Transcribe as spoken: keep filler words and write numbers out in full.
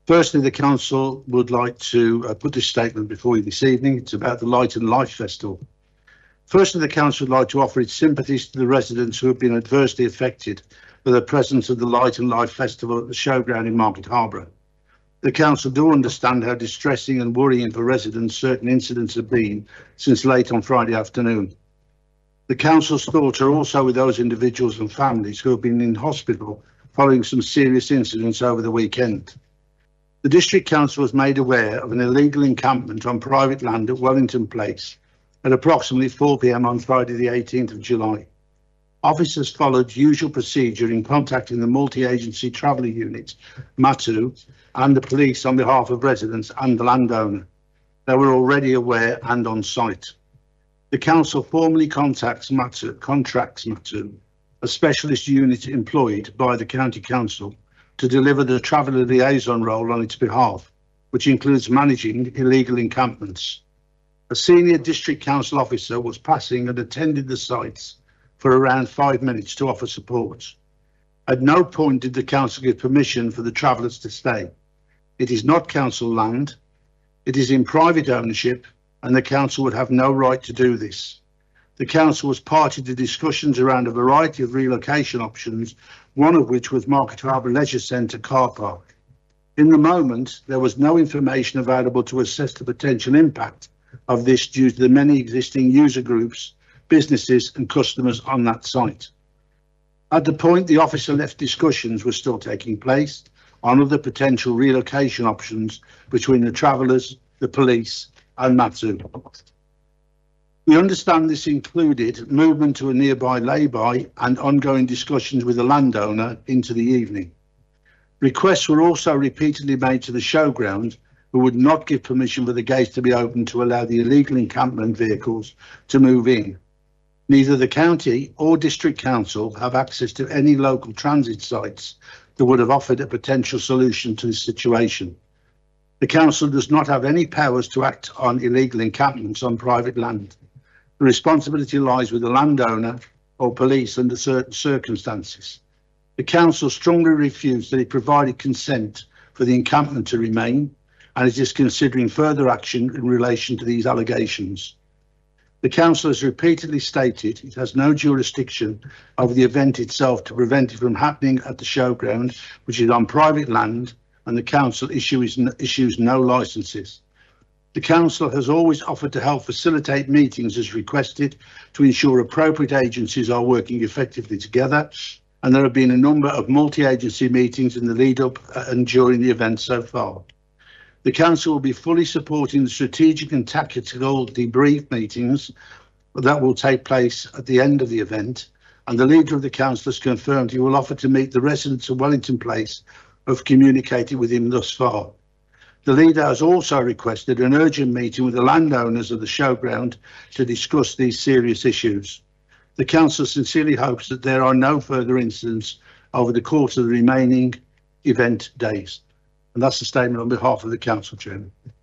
Firstly, the council would like to uh, put this statement before you this evening. It's about the Light and Life Festival. Firstly, the council would like to offer its sympathies to the residents who have been adversely affected by the presence of the Light and Life Festival at the showground in Market Harborough. The council do understand how distressing and worrying for residents certain incidents have been since late on Friday afternoon. The council's thoughts are also with those individuals and families who have been in hospital following some serious incidents over the weekend. The District Council was made aware of an illegal encampment on private land at Wellington Place at approximately four p m on Friday the eighteenth of July. Officers followed usual procedure in contacting the multi-agency traveller unit, MATU, and the police on behalf of residents and the landowner. They were already aware and on site. The council formally contacts MATU, contracts MATU, a specialist unit employed by the County Council, to deliver the traveller liaison role on its behalf, which includes managing illegal encampments. A senior District Council officer was passing and attended the sites for around five minutes to offer support. At no point did the council give permission for the travellers to stay. It is not council land, it is in private ownership, and the council would have no right to do this. The council was party to discussions around a variety of relocation options, one of which was Market Harborough Leisure Centre car park. In the moment, there was no information available to assess the potential impact of this due to the many existing user groups, businesses and customers on that site. At the point the officer left, discussions were still taking place on other potential relocation options between the travellers, the police and MATU. We understand this included movement to a nearby lay-by and ongoing discussions with the landowner into the evening. Requests were also repeatedly made to the showground, who would not give permission for the gates to be opened to allow the illegal encampment vehicles to move in. Neither the county or District Council have access to any local transit sites that would have offered a potential solution to this situation. The council does not have any powers to act on illegal encampments on private land. The responsibility lies with the landowner or police under certain circumstances. The council strongly refused that it provided consent for the encampment to remain, and it is considering further action in relation to these allegations. The council has repeatedly stated it has no jurisdiction over the event itself to prevent it from happening at the showground, which is on private land, and the council issues, issues no licences. The council has always offered to help facilitate meetings as requested to ensure appropriate agencies are working effectively together, and there have been a number of multi-agency meetings in the lead up and during the event so far. The council will be fully supporting the strategic and tactical debrief meetings that will take place at the end of the event, and the leader of the council has confirmed he will offer to meet the residents of Wellington Place who have communicated with him thus far. The leader has also requested an urgent meeting with the landowners of the showground to discuss these serious issues. The council sincerely hopes that there are no further incidents over the course of the remaining event days. And that's the statement on behalf of the council, Chairman.